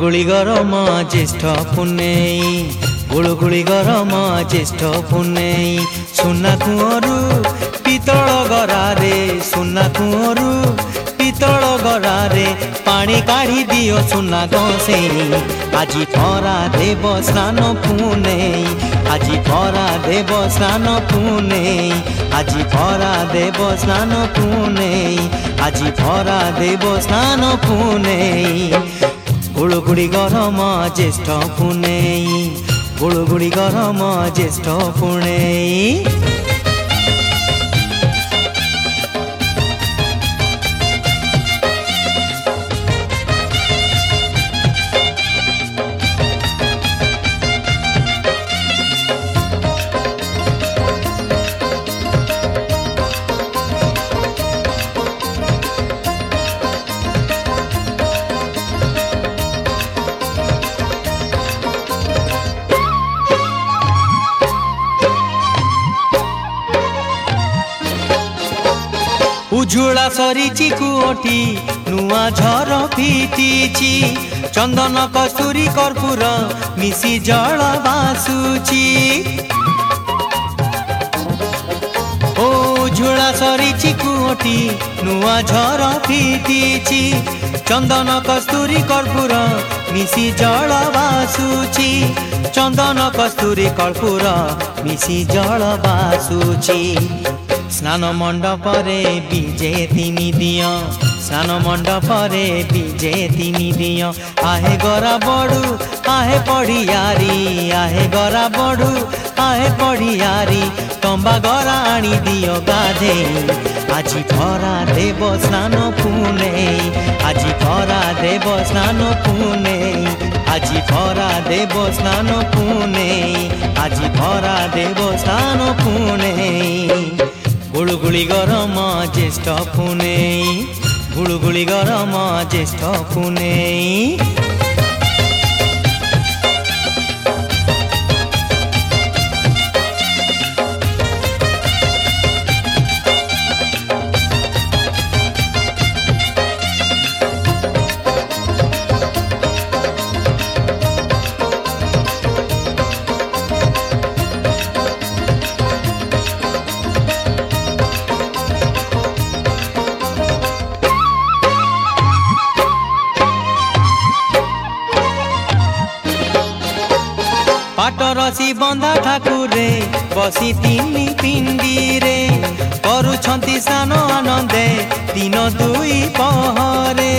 गुळगुळी गरम ज्येष्ठ पुनेई गुळगुळी गरम ज्येष्ठ पुनेई सुना कुंवरू पितल गरारे सुना कुंवरू पितल गरारे पानी काढ़ी दियो सुना गसेई आजी फरा देव स्नान पुनेई आजी फरा देव स्नान पुनेई आजी फरा देव स्नान पुनेई आजी फरा देव स्नान पुनेई गुळगुळी गरम ज्येष्ठ पुनेई गुळगुळी गरम ज्येष्ठ पुनेई उजुला सरीची कुओटी नुआ झर फिटिची चंदन कस्तूरी कर्पूर मिसी जल बासुची ओ उजुला सरीची कुओटी नुआ झर फिटिची चंदन कस्तूरी कर्पूर मिसी जल बासुची चंदन कस्तूरी कर्पूर मिसी जल बासुची स्नान मंडपरे बीजे तिनी दिय स्नान मंडपरे बीजे तिनी दिय आहे गरा बड़ू आहे पढ़ियारी आहे गरा बड़ू आहे पढ़ियारी तंबा गरा आनी दिय गाधे आजी फरा देव स्नान पुनेई आजी फरा देव स्नान पुनेई आजी फरा देव स्नान पुनेई आजी फरा देव स्नान पुनेई गुळगुळी गरम ज्येष्ठ पुनेई गुळगुळी गरम ज्येष्ठ पुनेई पाटरसी बंधा ठाकुरे बसी तीनी पिंडी रे करुछंती स्नान आनंदे दिन दुई पहरे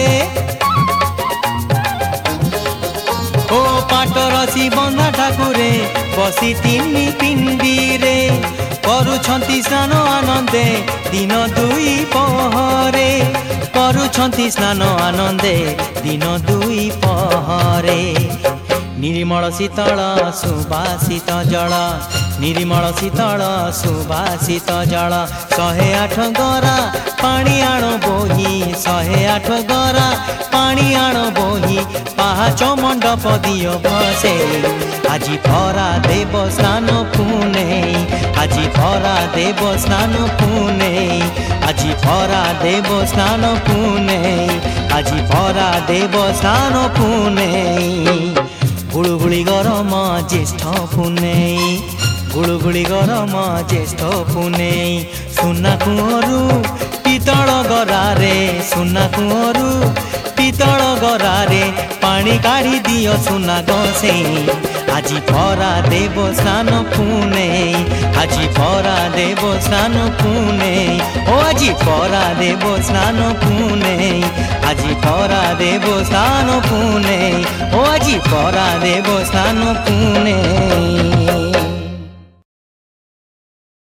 ओ पाटरसी बंधा ठाकुरे बसी तीनी पिंडी रे करुछंती स्नान आनंदे दिन दुई पहरे करुछंती स्नान आनंदे दिन दुई पहरे निर्मल शीतल सुबासित जल निर्मल शीतल सुबासित जल 108 गरा पानी आण बोही 108 गरा पानी आण बोही पाहाच मंडप दियो बसे आजी फरा देव स्नान पुनेई आजी फरा देव स्नान पुनेई आजी फरा देव स्नान पुनेई आजी फरा देव स्नान पुनेई गुळगुळी गरम ज्येष्ठ पुनेई गुळगुळी गरम ज्येष्ठ पुनेई सुना कुंवरू पितल गरारे सुना कुंवरू पितल गरारे पानी काढ़ी दियो सुना गसेई आजी फरा देव स्नान पुनेई आजी फरा देव स्नान पुनेई ओ आजी फरा देव स्नान पुनेई आजी फरा देव स्नान पुनेई ओ आजी फरा देव स्नान पुनेई।